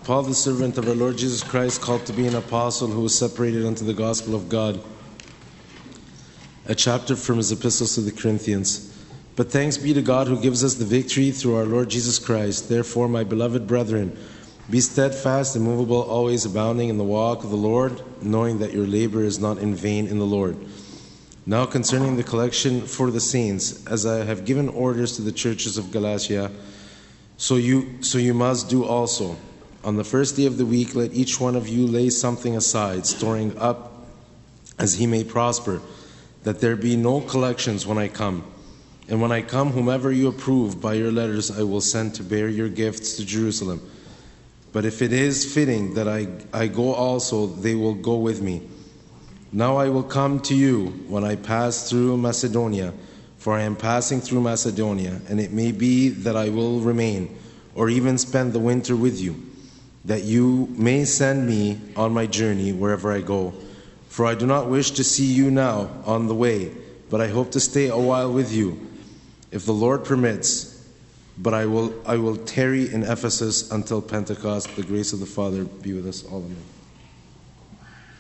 Paul, the servant of our Lord Jesus Christ, called to be an apostle, who was separated unto the gospel of God. A chapter from his epistles to the Corinthians. But thanks be to God, who gives us the victory through our Lord Jesus Christ. Therefore, my beloved brethren, be steadfast, immovable, always abounding in the walk of the Lord, knowing that your labor is not in vain in the Lord. Now concerning the collection for the saints, as I have given orders to the churches of Galatia, so you must do also. On the first day of the week, let each one of you lay something aside, storing up as he may prosper, that there be no collections when I come. And when I come, whomever you approve by your letters, I will send to bear your gifts to Jerusalem. But if it is fitting that I go also, they will go with me. Now I will come to you when I pass through Macedonia, for I am passing through Macedonia, and it may be that I will remain, or even spend the winter with you, that you may send me on my journey wherever I go. For I do not wish to see you now on the way, but I hope to stay a while with you, if the Lord permits. But I will tarry in Ephesus until Pentecost. The grace of the Father be with us all. Amen.